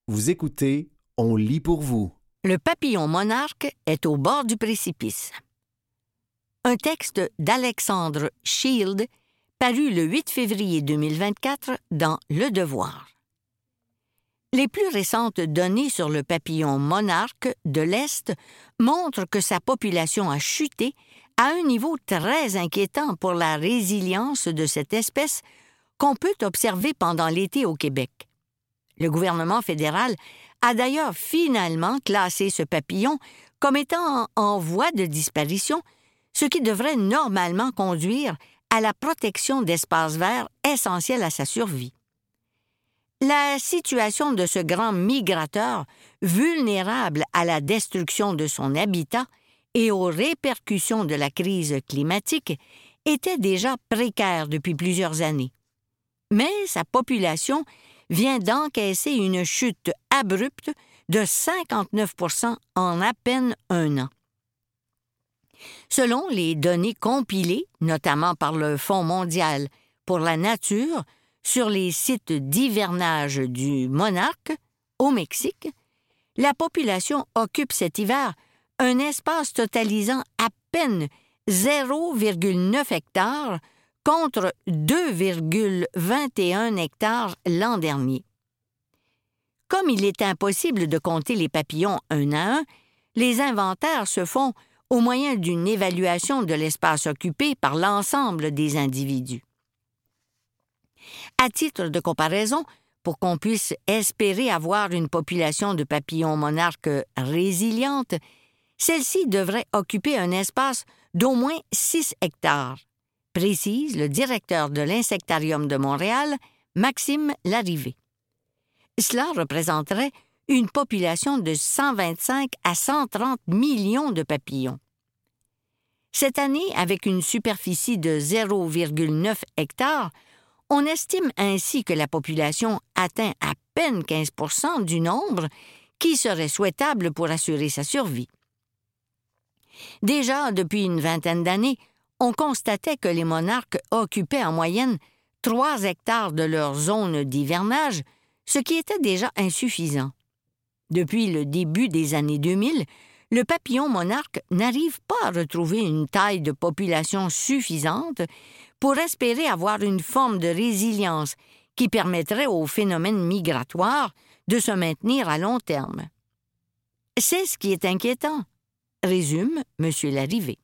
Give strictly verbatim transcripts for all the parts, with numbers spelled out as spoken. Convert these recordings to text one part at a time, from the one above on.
Vous écoutez, on lit pour vous. Le papillon monarque est au bord du précipice. Un texte d'Alexandre Shield, paru le huit février deux mille vingt-quatre dans Le Devoir. Les plus récentes données sur le papillon monarque de l'Est montrent que sa population a chuté à un niveau très inquiétant pour la résilience de cette espèce qu'on peut observer pendant l'été au Québec. Le gouvernement fédéral a d'ailleurs finalement classé ce papillon comme étant en voie de disparition, ce qui devrait normalement conduire à la protection d'espaces verts essentiels à sa survie. La situation de ce grand migrateur, vulnérable à la destruction de son habitat et aux répercussions de la crise climatique, était déjà précaire depuis plusieurs années. Mais sa population vient d'encaisser une chute abrupte de cinquante-neuf pour cent en à peine un an. Selon les données compilées, notamment par le Fonds mondial pour la nature, sur les sites d'hivernage du monarque, au Mexique, la population occupe cet hiver un espace totalisant à peine zéro virgule neuf hectares contre deux virgule vingt et un hectares l'an dernier. Comme il est impossible de compter les papillons un à un, les inventaires se font au moyen d'une évaluation de l'espace occupé par l'ensemble des individus. À titre de comparaison, pour qu'on puisse espérer avoir une population de papillons monarques résiliente, celle-ci devrait occuper un espace d'au moins six hectares, précise le directeur de l'Insectarium de Montréal, Maxime Larrivé. Cela représenterait une population de cent vingt-cinq à cent trente millions de papillons. Cette année, avec une superficie de zéro virgule neuf hectares, on estime ainsi que la population atteint à peine quinze pour cent du nombre qui serait souhaitable pour assurer sa survie. Déjà, depuis une vingtaine d'années, on constatait que les monarques occupaient en moyenne trois hectares de leur zone d'hivernage, ce qui était déjà insuffisant. Depuis le début des années deux mille, le papillon monarque n'arrive pas à retrouver une taille de population suffisante pour espérer avoir une forme de résilience qui permettrait au phénomène migratoire de se maintenir à long terme. C'est ce qui est inquiétant, résume M. Larrivé.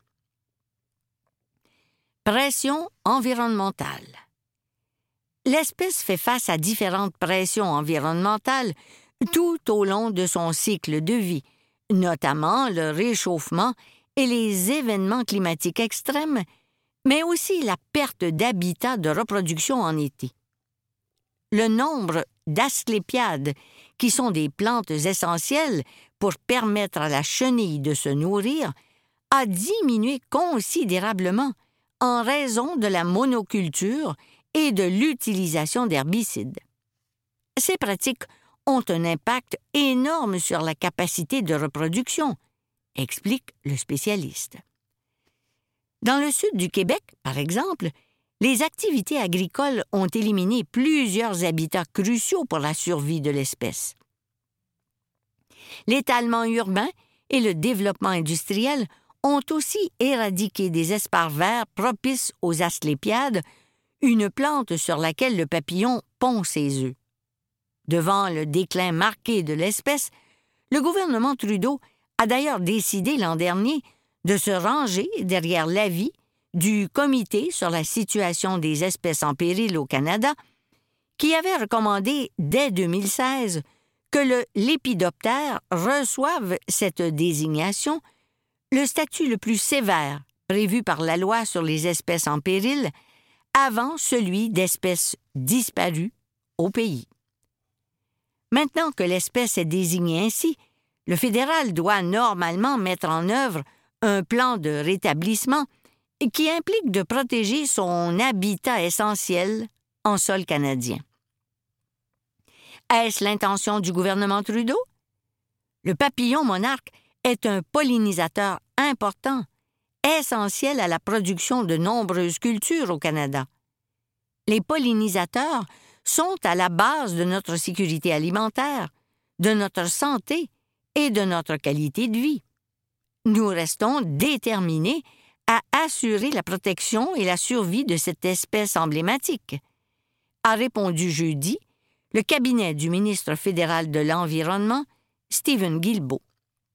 Pression environnementale. L'espèce fait face à différentes pressions environnementales tout au long de son cycle de vie, notamment le réchauffement et les événements climatiques extrêmes, mais aussi la perte d'habitat de reproduction en été. Le nombre d'asclépiades, qui sont des plantes essentielles pour permettre à la chenille de se nourrir, a diminué considérablement en raison de la monoculture et de l'utilisation d'herbicides. Ces pratiques ont un impact énorme sur la capacité de reproduction, explique le spécialiste. Dans le sud du Québec, par exemple, les activités agricoles ont éliminé plusieurs habitats cruciaux pour la survie de l'espèce. L'étalement urbain et le développement industriel ont aussi éradiqué des espaces verts propices aux asclépiades, une plante sur laquelle le papillon pond ses œufs. Devant le déclin marqué de l'espèce, le gouvernement Trudeau a d'ailleurs décidé l'an dernier de se ranger derrière l'avis du Comité sur la situation des espèces en péril au Canada, qui avait recommandé dès deux mille seize que le lépidoptère reçoive cette désignation, le statut le plus sévère prévu par la loi sur les espèces en péril, avant celui d'espèces disparues au pays. Maintenant que l'espèce est désignée ainsi, le fédéral doit normalement mettre en œuvre un plan de rétablissement qui implique de protéger son habitat essentiel en sol canadien. Est-ce l'intention du gouvernement Trudeau? Le papillon monarque est un pollinisateur important, essentiel à la production de nombreuses cultures au Canada. Les pollinisateurs sont à la base de notre sécurité alimentaire, de notre santé et de notre qualité de vie. Nous restons déterminés à assurer la protection et la survie de cette espèce emblématique, a répondu jeudi le cabinet du ministre fédéral de l'Environnement, Stephen Guilbeault.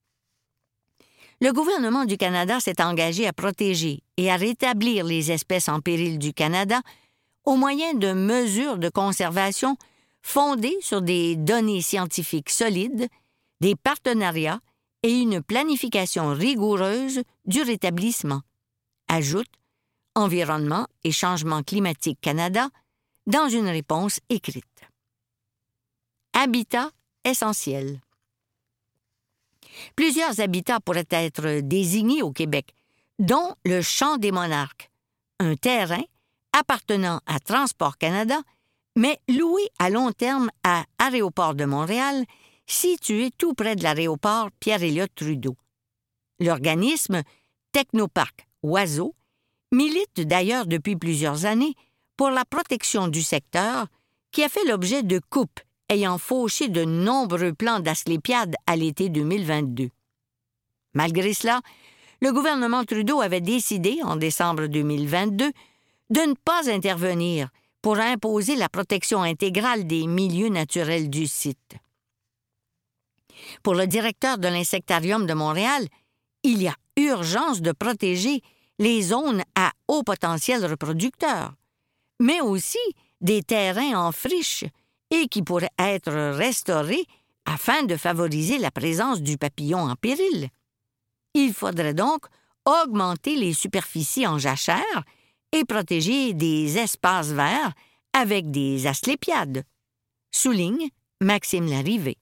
Le gouvernement du Canada s'est engagé à protéger et à rétablir les espèces en péril du Canada au moyen de mesures de conservation fondées sur des données scientifiques solides, des partenariats et une planification rigoureuse du rétablissement, ajoute Environnement et Changement climatique Canada dans une réponse écrite. Habitat essentiel. Plusieurs habitats pourraient être désignés au Québec, dont le Champ des Monarques, un terrain appartenant à Transport Canada, mais loué à long terme à Aéroport de Montréal, situé tout près de l'aéroport Pierre-Elliott-Trudeau. L'organisme Technoparc Oiseau milite d'ailleurs depuis plusieurs années pour la protection du secteur qui a fait l'objet de coupes ayant fauché de nombreux plants d'asclépiades à l'été deux mille vingt-deux. Malgré cela, le gouvernement Trudeau avait décidé, en décembre deux mille vingt-deux, de ne pas intervenir pour imposer la protection intégrale des milieux naturels du site. Pour le directeur de l'Insectarium de Montréal, il y a urgence de protéger les zones à haut potentiel reproducteur, mais aussi des terrains en friche et qui pourraient être restaurés afin de favoriser la présence du papillon en péril. Il faudrait donc augmenter les superficies en jachère et protéger des espaces verts avec des asclépiades, souligne Maxime Larrivé.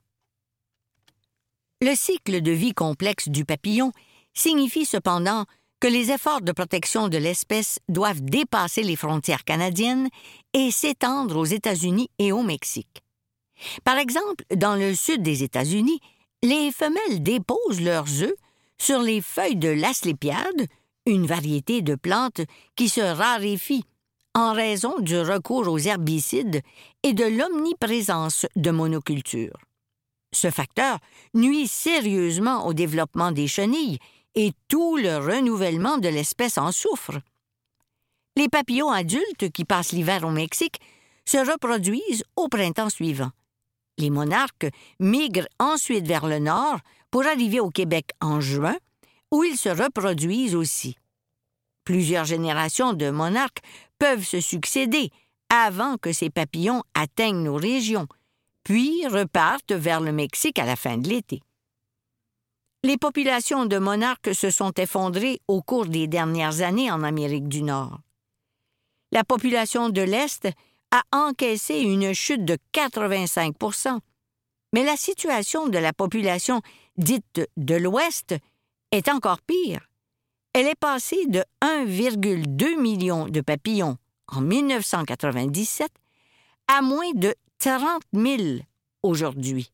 Le cycle de vie complexe du papillon signifie cependant que les efforts de protection de l'espèce doivent dépasser les frontières canadiennes et s'étendre aux États-Unis et au Mexique. Par exemple, dans le sud des États-Unis, les femelles déposent leurs œufs sur les feuilles de l'asclépiade, une variété de plantes qui se raréfie en raison du recours aux herbicides et de l'omniprésence de monocultures. Ce facteur nuit sérieusement au développement des chenilles et tout le renouvellement de l'espèce en souffre. Les papillons adultes qui passent l'hiver au Mexique se reproduisent au printemps suivant. Les monarques migrent ensuite vers le nord pour arriver au Québec en juin, où ils se reproduisent aussi. Plusieurs générations de monarques peuvent se succéder avant que ces papillons atteignent nos régions, puis repartent vers le Mexique à la fin de l'été. Les populations de monarques se sont effondrées au cours des dernières années en Amérique du Nord. La population de l'Est a encaissé une chute de quatre-vingt-cinq pour cent, mais la situation de la population dite de l'Ouest est encore pire. Elle est passée de un virgule deux million de papillons en mille neuf cent quatre-vingt-dix-sept à moins de trente mille aujourd'hui.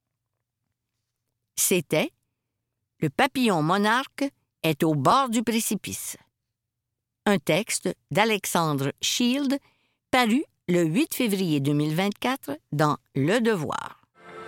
C'était « Le papillon monarque est au bord du précipice ». Un texte d'Alexandre Shield paru le huit février deux mille vingt-quatre dans Le Devoir.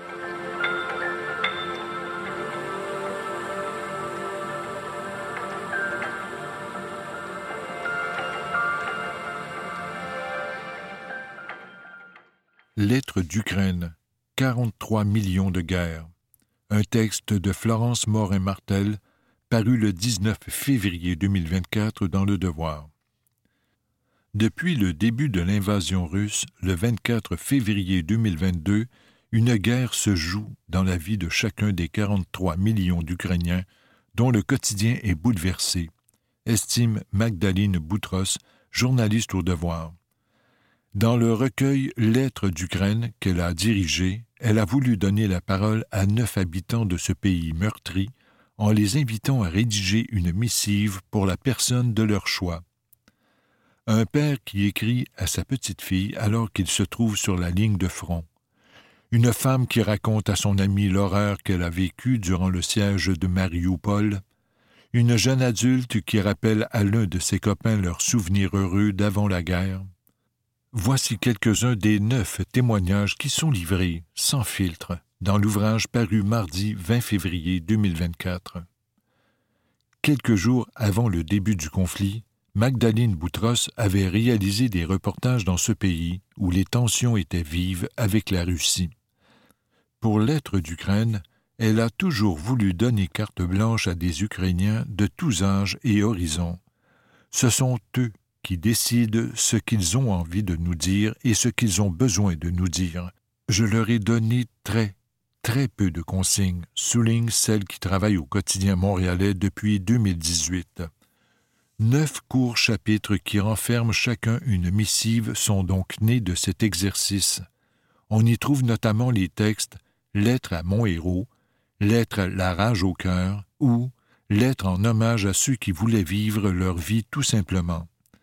Lettre d'Ukraine, quarante-trois millions de guerres. Un texte de Florence Morin-Martel, paru le dix-neuf février deux mille vingt-quatre dans Le Devoir. Depuis le début de l'invasion russe, le vingt-quatre février deux mille vingt-deux, une guerre se joue dans la vie de chacun des quarante-trois millions d'Ukrainiens dont le quotidien est bouleversé, estime Magdalene Boutros, journaliste au Devoir. Dans le recueil « Lettres d'Ukraine » qu'elle a dirigé, elle a voulu donner la parole à neuf habitants de ce pays meurtri en les invitant à rédiger une missive pour la personne de leur choix. Un père qui écrit à sa petite-fille alors qu'il se trouve sur la ligne de front. Une femme qui raconte à son amie l'horreur qu'elle a vécue durant le siège de Marioupol. Une jeune adulte qui rappelle à l'un de ses copains leurs souvenirs heureux d'avant la guerre. Voici quelques-uns des neuf témoignages qui sont livrés, sans filtre, dans l'ouvrage paru mardi vingt février deux mille vingt-quatre. Quelques jours avant le début du conflit, Magdalene Boutros avait réalisé des reportages dans ce pays où les tensions étaient vives avec la Russie. Pour l'être d'Ukraine, elle a toujours voulu donner carte blanche à des Ukrainiens de tous âges et horizons. Ce sont eux qui décident ce qu'ils ont envie de nous dire et ce qu'ils ont besoin de nous dire. Je leur ai donné très, très peu de consignes, souligne celle qui travaille au quotidien montréalais depuis deux mille dix-huit. Neuf courts chapitres qui renferment chacun une missive sont donc nés de cet exercice. On y trouve notamment les textes « Lettre à mon héros »,« Lettre à la rage au cœur » ou « Lettre en hommage à ceux qui voulaient vivre leur vie tout simplement ».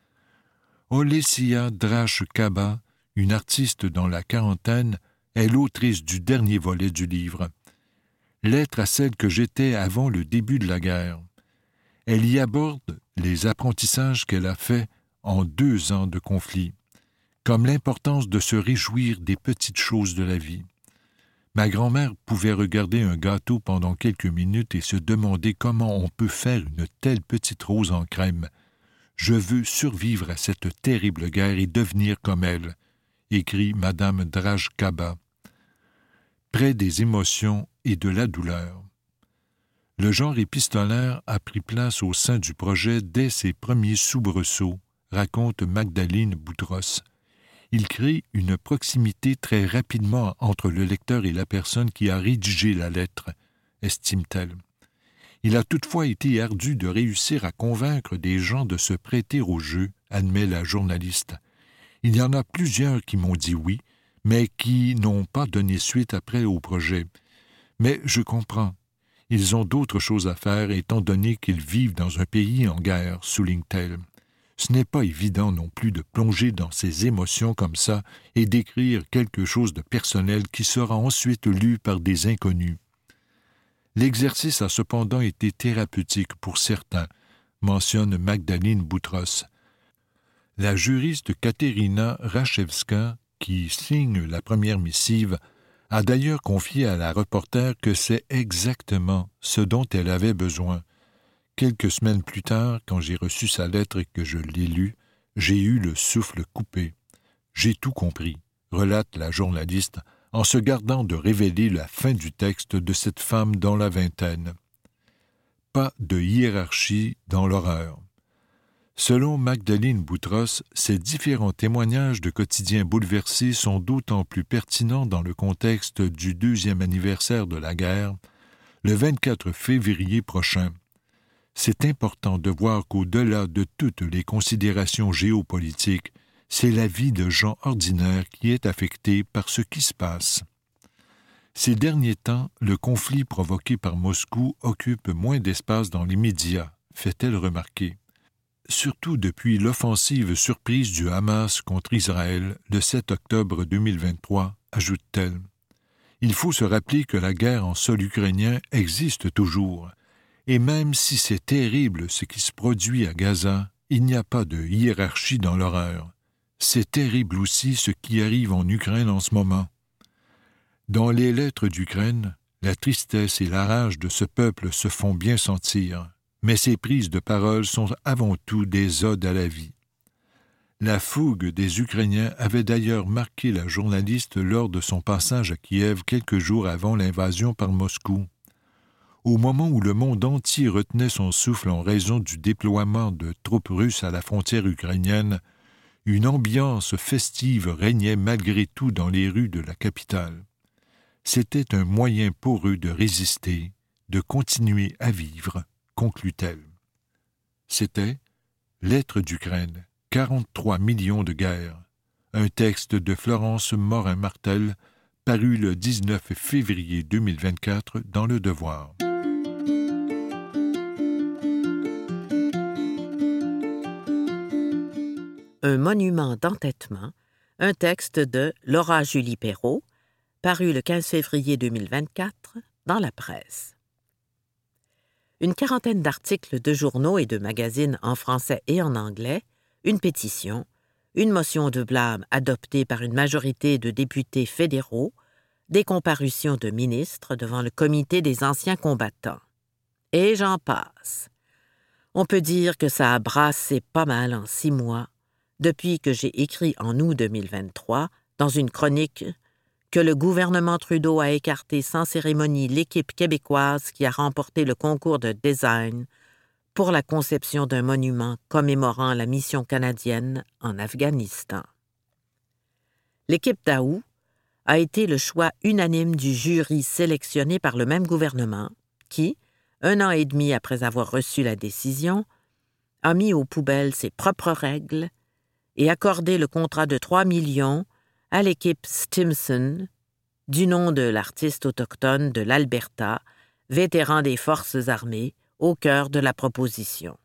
Olesya Drage-Kaba, une artiste dans la quarantaine, est l'autrice du dernier volet du livre. Lettre à celle que j'étais avant le début de la guerre. Elle y aborde les apprentissages qu'elle a faits en deux ans de conflit, comme l'importance de se réjouir des petites choses de la vie. Ma grand-mère pouvait regarder un gâteau pendant quelques minutes et se demander comment on peut faire une telle petite rose en crème. Je veux survivre à cette terrible guerre et devenir comme elle, écrit Madame Drage-Kaba. Près des émotions et de la douleur. Le genre épistolaire a pris place au sein du projet dès ses premiers soubresauts, raconte Magdalene Boutros. Il crée une proximité très rapidement entre le lecteur et la personne qui a rédigé la lettre, estime-t-elle. Il a toutefois été ardu de réussir à convaincre des gens de se prêter au jeu, admet la journaliste. Il y en a plusieurs qui m'ont dit oui, mais qui n'ont pas donné suite après au projet. Mais je comprends. Ils ont d'autres choses à faire étant donné qu'ils vivent dans un pays en guerre, souligne-t-elle. Ce n'est pas évident non plus de plonger dans ces émotions comme ça et d'écrire quelque chose de personnel qui sera ensuite lu par des inconnus. L'exercice a cependant été thérapeutique pour certains, mentionne Magdalene Boutros. La juriste Katerina Rachevska, qui signe la première missive, a d'ailleurs confié à la reporter que c'est exactement ce dont elle avait besoin. Quelques semaines plus tard, quand j'ai reçu sa lettre et que je l'ai lue, j'ai eu le souffle coupé. J'ai tout compris, relate la journaliste, en se gardant de révéler la fin du texte de cette femme dans la vingtaine. Pas de hiérarchie dans l'horreur. Selon Magdalene Boutros, ces différents témoignages de quotidiens bouleversés sont d'autant plus pertinents dans le contexte du deuxième anniversaire de la guerre, le vingt-quatre février prochain. C'est important de voir qu'au-delà de toutes les considérations géopolitiques, c'est la vie de gens ordinaires qui est affectée par ce qui se passe. Ces derniers temps, le conflit provoqué par Moscou occupe moins d'espace dans les médias, fait-elle remarquer. Surtout depuis l'offensive surprise du Hamas contre Israël le sept octobre deux mille vingt-trois, ajoute-t-elle. Il faut se rappeler que la guerre en sol ukrainien existe toujours, et même si c'est terrible ce qui se produit à Gaza, il n'y a pas de hiérarchie dans l'horreur. C'est terrible aussi ce qui arrive en Ukraine en ce moment. Dans les lettres d'Ukraine, la tristesse et la rage de ce peuple se font bien sentir, mais ces prises de parole sont avant tout des odes à la vie. La fougue des Ukrainiens avait d'ailleurs marqué la journaliste lors de son passage à Kiev quelques jours avant l'invasion par Moscou. Au moment où le monde entier retenait son souffle en raison du déploiement de troupes russes à la frontière ukrainienne, une ambiance festive régnait malgré tout dans les rues de la capitale. C'était un moyen pour eux de résister, de continuer à vivre, conclut-elle. C'était « Lettre d'Ukraine, quarante-trois millions de guerres », un texte de Florence Morin-Martel, paru le dix-neuf février deux mille vingt-quatre dans Le Devoir. Un monument d'entêtement, un texte de Laura Julie Perrault, paru le quinze février deux mille vingt-quatre dans la presse. Une quarantaine d'articles de journaux et de magazines en français et en anglais, une pétition, une motion de blâme adoptée par une majorité de députés fédéraux, des comparutions de ministres devant le comité des anciens combattants. Et j'en passe. On peut dire que ça a brassé pas mal en six mois, depuis que j'ai écrit en août deux mille vingt-trois, dans une chronique, que le gouvernement Trudeau a écarté sans cérémonie l'équipe québécoise qui a remporté le concours de design pour la conception d'un monument commémorant la mission canadienne en Afghanistan. L'équipe Daou a été le choix unanime du jury sélectionné par le même gouvernement qui, un an et demi après avoir reçu la décision, a mis aux poubelles ses propres règles et accordé le contrat de trois millions à l'équipe Stimson, du nom de l'artiste autochtone de l'Alberta, vétéran des forces armées, au cœur de la proposition.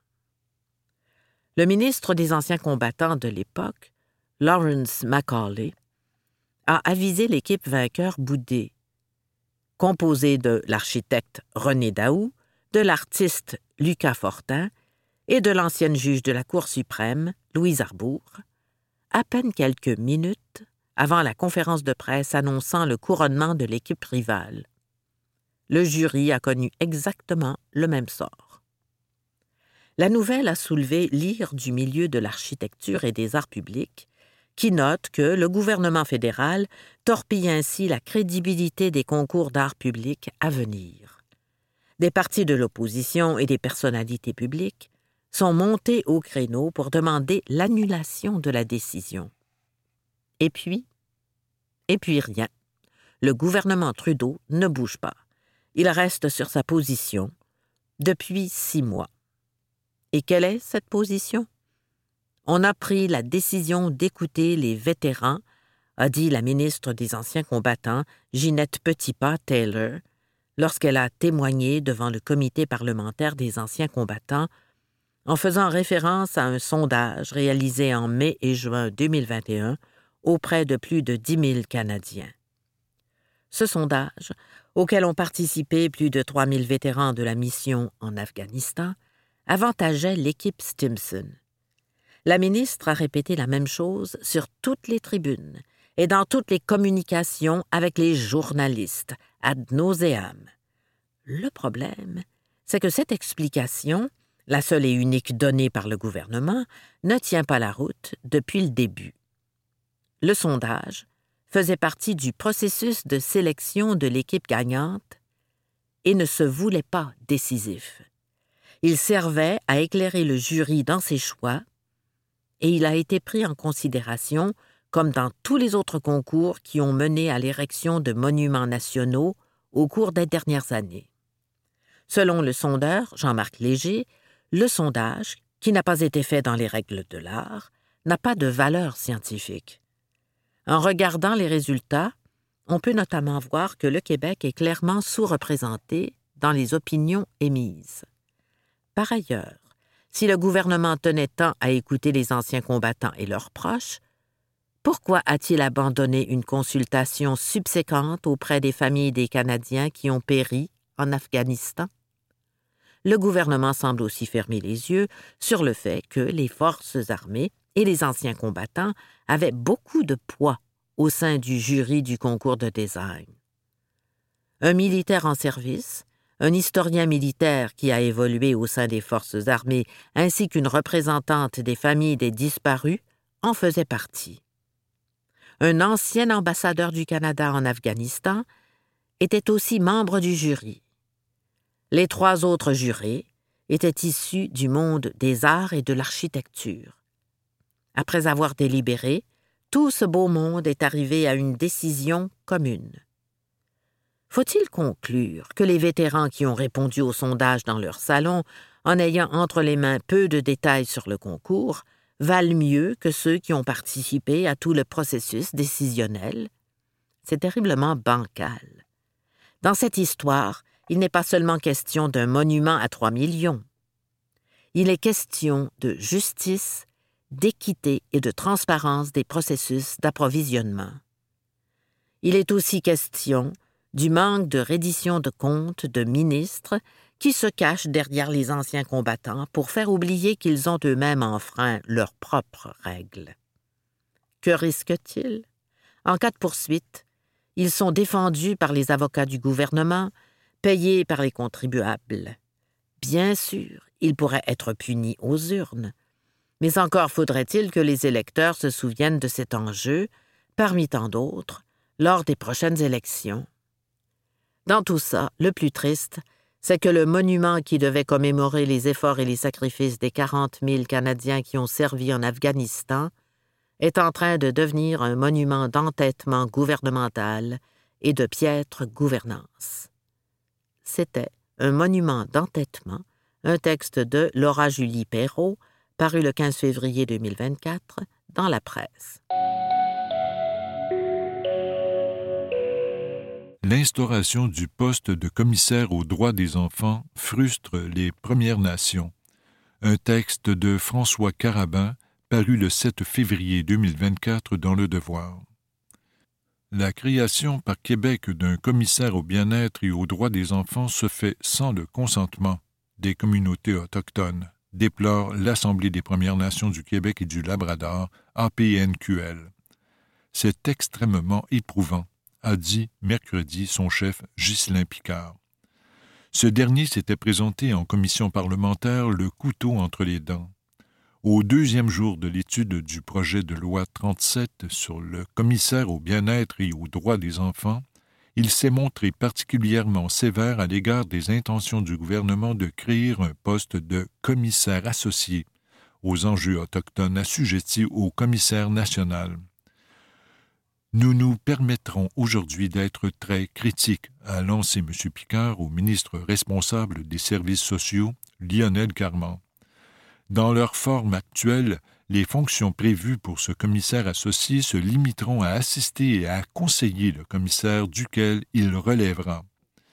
Le ministre des anciens combattants de l'époque, Lawrence Macaulay, a avisé l'équipe vainqueur boudée, composée de l'architecte René Daou, de l'artiste Lucas Fortin et de l'ancienne juge de la Cour suprême, Louise Arbour, à peine quelques minutes avant la conférence de presse annonçant le couronnement de l'équipe rivale. Le jury a connu exactement le même sort. La nouvelle a soulevé l'ire du milieu de l'architecture et des arts publics, qui note que le gouvernement fédéral torpille ainsi la crédibilité des concours d'art public à venir. Des partis de l'opposition et des personnalités publiques sont montés au créneau pour demander l'annulation de la décision. Et puis, et puis rien. Le gouvernement Trudeau ne bouge pas. Il reste sur sa position depuis six mois. Et quelle est cette position? On a pris la décision d'écouter les vétérans, a dit la ministre des Anciens combattants, Ginette Petitpas-Taylor, lorsqu'elle a témoigné devant le comité parlementaire des Anciens combattants, en faisant référence à un sondage réalisé en mai et juin deux mille vingt et un auprès de plus de dix mille Canadiens. Ce sondage, auquel ont participé plus de trois mille vétérans de la mission en Afghanistan, avantageait l'équipe Stimson. La ministre a répété la même chose sur toutes les tribunes et dans toutes les communications avec les journalistes, ad nauseam. Le problème, c'est que cette explication, la seule et unique donnée par le gouvernement, ne tient pas la route depuis le début. Le sondage faisait partie du processus de sélection de l'équipe gagnante et ne se voulait pas décisif. Il servait à éclairer le jury dans ses choix et il a été pris en considération comme dans tous les autres concours qui ont mené à l'érection de monuments nationaux au cours des dernières années. Selon le sondeur Jean-Marc Léger, le sondage, qui n'a pas été fait dans les règles de l'art, n'a pas de valeur scientifique. En regardant les résultats, on peut notamment voir que le Québec est clairement sous-représenté dans les opinions émises. Par ailleurs, si le gouvernement tenait tant à écouter les anciens combattants et leurs proches, pourquoi a-t-il abandonné une consultation subséquente auprès des familles des Canadiens qui ont péri en Afghanistan? Le gouvernement semble aussi fermer les yeux sur le fait que les forces armées et les anciens combattants avaient beaucoup de poids au sein du jury du concours de design. Un militaire en service, un historien militaire qui a évolué au sein des forces armées ainsi qu'une représentante des familles des disparus en faisaient partie. Un ancien ambassadeur du Canada en Afghanistan était aussi membre du jury. Les trois autres jurés étaient issus du monde des arts et de l'architecture. Après avoir délibéré, tout ce beau monde est arrivé à une décision commune. Faut-il conclure que les vétérans qui ont répondu au sondage dans leur salon, en ayant entre les mains peu de détails sur le concours, valent mieux que ceux qui ont participé à tout le processus décisionnel? C'est terriblement bancal. Dans cette histoire, il n'est pas seulement question d'un monument à trois millions. Il est question de justice, d'équité et de transparence des processus d'approvisionnement. Il est aussi question du manque de reddition de comptes de ministres qui se cachent derrière les anciens combattants pour faire oublier qu'ils ont eux-mêmes enfreint leurs propres règles. Que risque-t-il? En cas de poursuite, Ils sont défendus par les avocats du gouvernement, payés par les contribuables. Bien sûr, ils pourraient être punis aux urnes, mais encore faudrait-il que les électeurs se souviennent de cet enjeu, parmi tant d'autres, lors des prochaines élections. Dans tout ça, le plus triste, c'est que le monument qui devait commémorer les efforts et les sacrifices des quarante mille Canadiens qui ont servi en Afghanistan est en train de devenir un monument d'entêtement gouvernemental et de piètre gouvernance. C'était un monument d'entêtement, un texte de Laura Julie Perrault, paru le quinze février deux mille vingt-quatre dans la presse. L'instauration du poste de commissaire aux droits des enfants frustre les Premières Nations. Un texte de François Carabin, paru le sept février deux mille vingt-quatre dans Le Devoir. La création par Québec d'un commissaire au bien-être et aux droits des enfants se fait sans le consentement des communautés autochtones, déplore l'Assemblée des Premières Nations du Québec et du Labrador, A P N Q L. C'est extrêmement éprouvant, a dit mercredi son chef Ghislain Picard. Ce dernier s'était présenté en commission parlementaire le couteau entre les dents. Au deuxième jour de l'étude du projet de loi trente-sept sur le commissaire au bien-être et aux droits des enfants, il s'est montré particulièrement sévère à l'égard des intentions du gouvernement de créer un poste de commissaire associé aux enjeux autochtones assujettis au commissaire national. Nous nous permettrons aujourd'hui d'être très critiques, a lancé M. Picard au ministre responsable des services sociaux, Lionel Carman. Dans leur forme actuelle, les fonctions prévues pour ce commissaire associé se limiteront à assister et à conseiller le commissaire duquel il relèvera.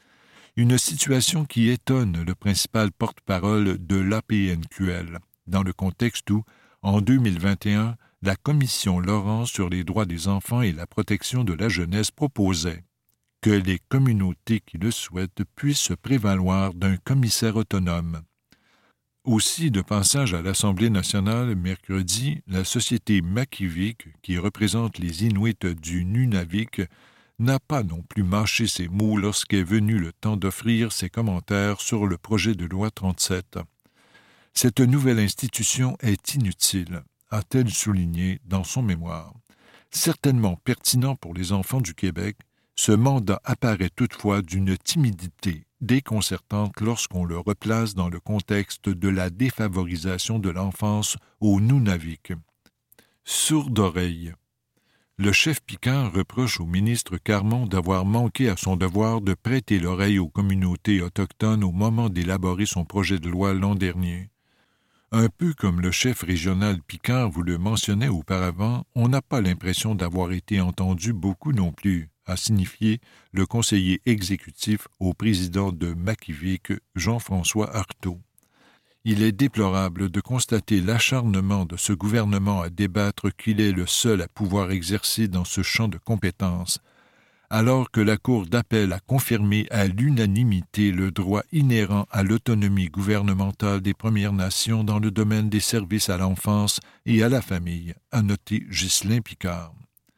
Une situation qui étonne le principal porte-parole de l'A P N Q L, dans le contexte où, en deux mille vingt et un, la Commission Laurent sur les droits des enfants et la protection de la jeunesse proposait que les communautés qui le souhaitent puissent se prévaloir d'un commissaire autonome. Aussi, de passage à l'Assemblée nationale mercredi, la société Makivik, qui représente les Inuits du Nunavik, n'a pas non plus mâché ses mots lorsqu'est venu le temps d'offrir ses commentaires sur le projet de loi trente-sept. Cette nouvelle institution est inutile, a-t-elle souligné dans son mémoire. Certainement pertinent pour les enfants du Québec, ce mandat apparaît toutefois d'une timidité déconcertante lorsqu'on le replace dans le contexte de la défavorisation de l'enfance au Nunavik. Sourde oreille. Le chef Picard reproche au ministre Carmon d'avoir manqué à son devoir de prêter l'oreille aux communautés autochtones au moment d'élaborer son projet de loi l'an dernier. Un peu comme le chef régional Picard vous le mentionnait auparavant, on n'a pas l'impression d'avoir été entendu beaucoup non plus, a signifié le conseiller exécutif au président de Makivik, Jean-François Artaud. Il est déplorable de constater l'acharnement de ce gouvernement à débattre qu'il est le seul à pouvoir exercer dans ce champ de compétences, alors que la Cour d'appel a confirmé à l'unanimité le droit inhérent à l'autonomie gouvernementale des Premières Nations dans le domaine des services à l'enfance et à la famille, a noté Ghislain Picard.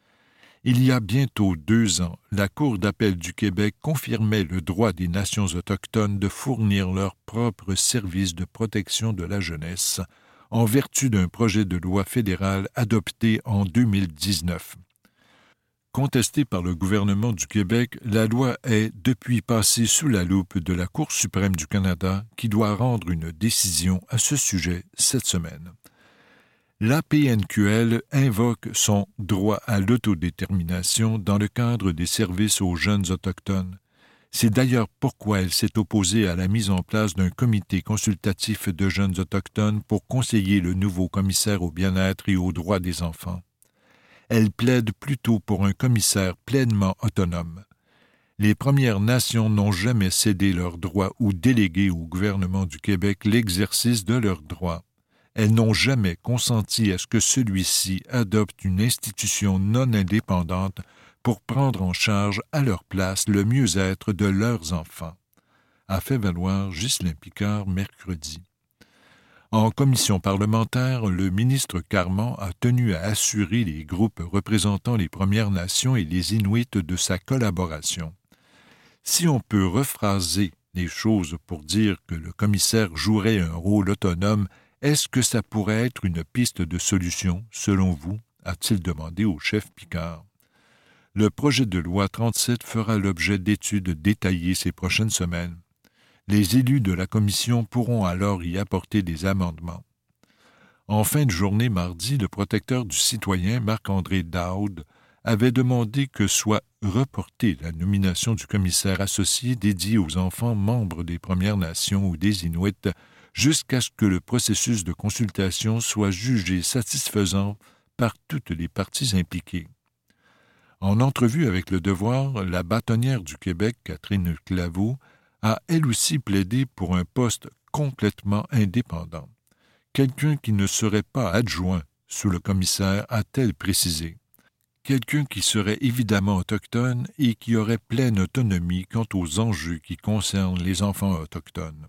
Il y a bientôt deux ans, la Cour d'appel du Québec confirmait le droit des nations autochtones de fournir leurs propres services de protection de la jeunesse, en vertu d'un projet de loi fédéral adopté en deux mille dix-neuf. Contestée par le gouvernement du Québec, la loi est depuis passée sous la loupe de la Cour suprême du Canada qui doit rendre une décision à ce sujet cette semaine. L'A P N Q L invoque son droit à l'autodétermination dans le cadre des services aux jeunes autochtones. C'est d'ailleurs pourquoi elle s'est opposée à la mise en place d'un comité consultatif de jeunes autochtones pour conseiller le nouveau commissaire au bien-être et aux droits des enfants. Elle plaide plutôt pour un commissaire pleinement autonome. Les Premières Nations n'ont jamais cédé leurs droits ou délégué au gouvernement du Québec l'exercice de leurs droits. Elles n'ont jamais consenti à ce que celui-ci adopte une institution non indépendante pour prendre en charge à leur place le mieux-être de leurs enfants, a fait valoir Ghislain Picard mercredi. En commission parlementaire, le ministre Carman a tenu à assurer les groupes représentant les Premières Nations et les Inuits de sa collaboration. Si on peut rephraser les choses pour dire que le commissaire jouerait un rôle autonome, est-ce que ça pourrait être une piste de solution, selon vous, a-t-il demandé au chef Picard. Le projet de loi trente-sept fera l'objet d'études détaillées ces prochaines semaines. Les élus de la commission pourront alors y apporter des amendements. En fin de journée mardi, le protecteur du citoyen, Marc-André Daoud, avait demandé que soit reportée la nomination du commissaire associé dédié aux enfants membres des Premières Nations ou des Inuits jusqu'à ce que le processus de consultation soit jugé satisfaisant par toutes les parties impliquées. En entrevue avec Le Devoir, la bâtonnière du Québec, Catherine Claveau, a elle aussi plaidé pour un poste complètement indépendant. Quelqu'un qui ne serait pas adjoint sous le commissaire, a-t-elle précisé. Quelqu'un qui serait évidemment autochtone et qui aurait pleine autonomie quant aux enjeux qui concernent les enfants autochtones.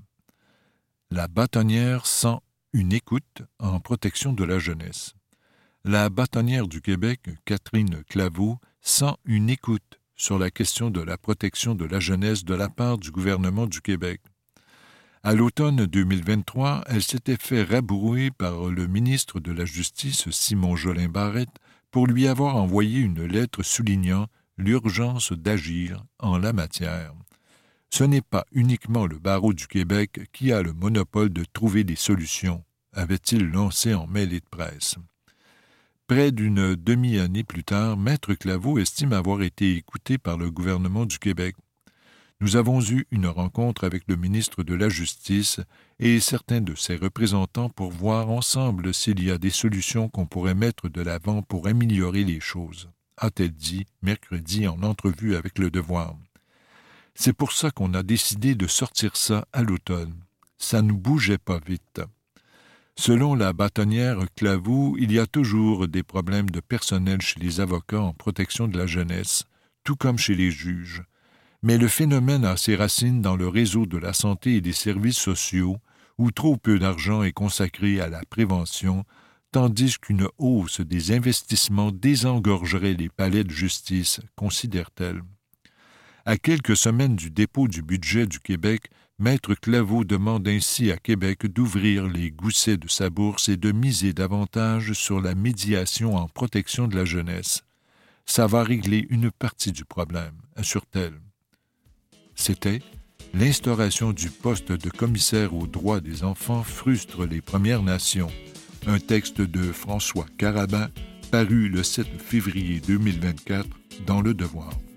La bâtonnière sent une écoute en protection de la jeunesse. La bâtonnière du Québec, Catherine Claveau, sent une écoute sur la question de la protection de la jeunesse de la part du gouvernement du Québec. À l'automne deux mille vingt-trois, elle s'était fait rabrouer par le ministre de la Justice, Simon Jolin-Barrette, pour lui avoir envoyé une lettre soulignant l'urgence d'agir en la matière. Ce n'est pas uniquement le barreau du Québec qui a le monopole de trouver des solutions, avait-il lancé en mêlée de presse. Près d'une demi-année plus tard, Maître Claveau estime avoir été écouté par le gouvernement du Québec. Nous avons eu une rencontre avec le ministre de la Justice et certains de ses représentants pour voir ensemble s'il y a des solutions qu'on pourrait mettre de l'avant pour améliorer les choses, a-t-elle dit mercredi en entrevue avec Le Devoir. C'est pour ça qu'on a décidé de sortir ça à l'automne. Ça ne bougeait pas vite. Selon la bâtonnière Claveau, il y a toujours des problèmes de personnel chez les avocats en protection de la jeunesse, tout comme chez les juges. Mais le phénomène a ses racines dans le réseau de la santé et des services sociaux, où trop peu d'argent est consacré à la prévention, tandis qu'une hausse des investissements désengorgerait les palais de justice, considère-t-elle. À quelques semaines du dépôt du budget du Québec, Maître Claveau demande ainsi à Québec d'ouvrir les goussets de sa bourse et de miser davantage sur la médiation en protection de la jeunesse. Ça va régler une partie du problème, assure-t-elle. C'était « L'instauration du poste de commissaire aux droits des enfants frustre les Premières Nations », un texte de François Carabin paru le sept février deux mille vingt-quatre dans Le Devoir.